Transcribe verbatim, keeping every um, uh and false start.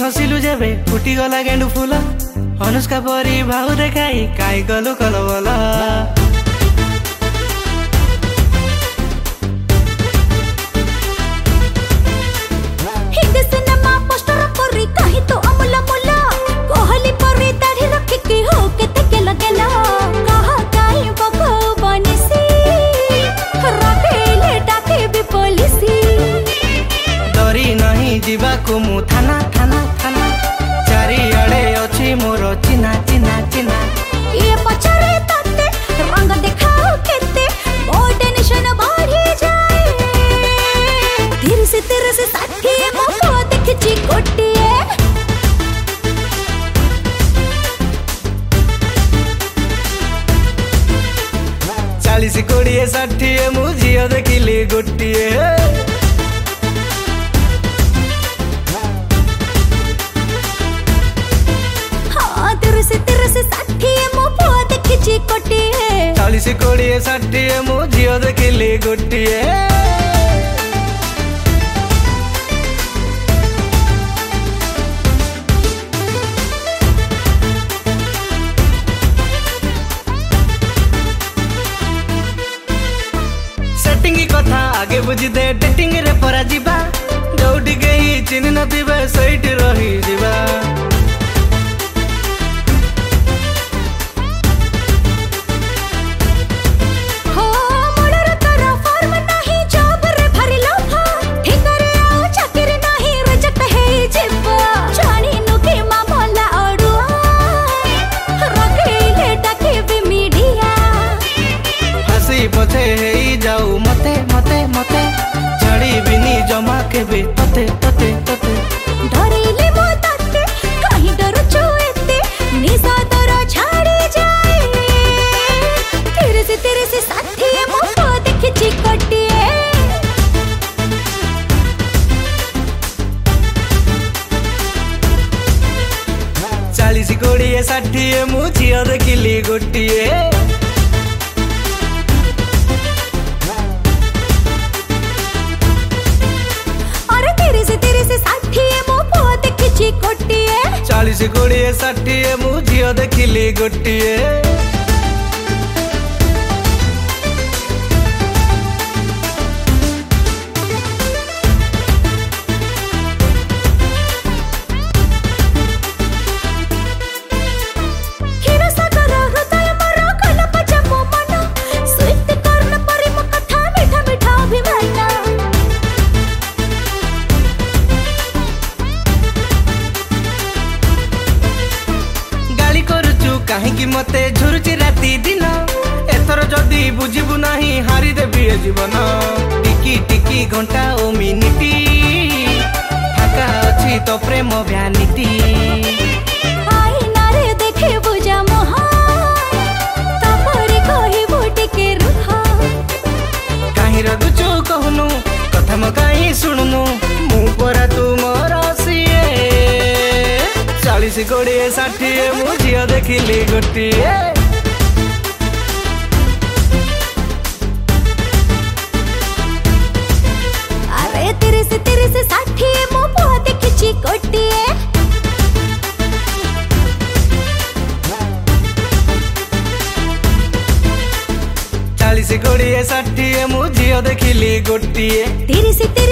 हसिलु जेबे फुटी गला गेंडु फूल अनुष्का परी भाउ देखाई काई गलु कलबला जीवा को मु थाना थाना थाना चारिआडे अछि मोर चिना चिना चिना ये पछरे तते रंग देखाओ केते ओ टेंशन बढ़ी जाए धीरे से तेरे से साठी मो को देखछि कोटिए चालीस कोड़िए साठी मु झियो देखिली गोटिए चालीस कोड़िए साठी मु झियो देखिली गोटिए सेटिंग कथा आगे बुझी दे डेटिंग रे परा जीवा जोठी गई चिन्ह नथिबे सैठ रही जीवा पथे हेई जाऊ मते मते मते छड़ी बिनी जमा केबे तते तते तते डरेले मो तते कहीं डर चोएते निसा तोर छाड़ी जाए तेरे से तेरे से साथी मो को देखछि कोटिए चालीस कोड़िए साठी मु झियो देखिली गोटिए चालीस कोड़िए साठी मु झियो देखिली गोटिए कहीं मते झुरुची राती दिन एथर जदि बुझिबु नाही हारी देबी जीवन टिकी टिकी घंटा ओ मिनिटी फाका अछि तो प्रेम भ्यानिटी आईना रे देखे बुझा मोहा तापरे कहि बोटे के रुहा काहे रगुचो कहनु कथा म काहे सुनुनु मु परा तुमर सिए चालीस कोड़िए साठी मु झियो देखिली गोटिए अरे तेरे से तेरे से साठी मु को देखछि कोटिए चालीस कोड़िए साठी मु झियो देखिली गोटिए तेरे से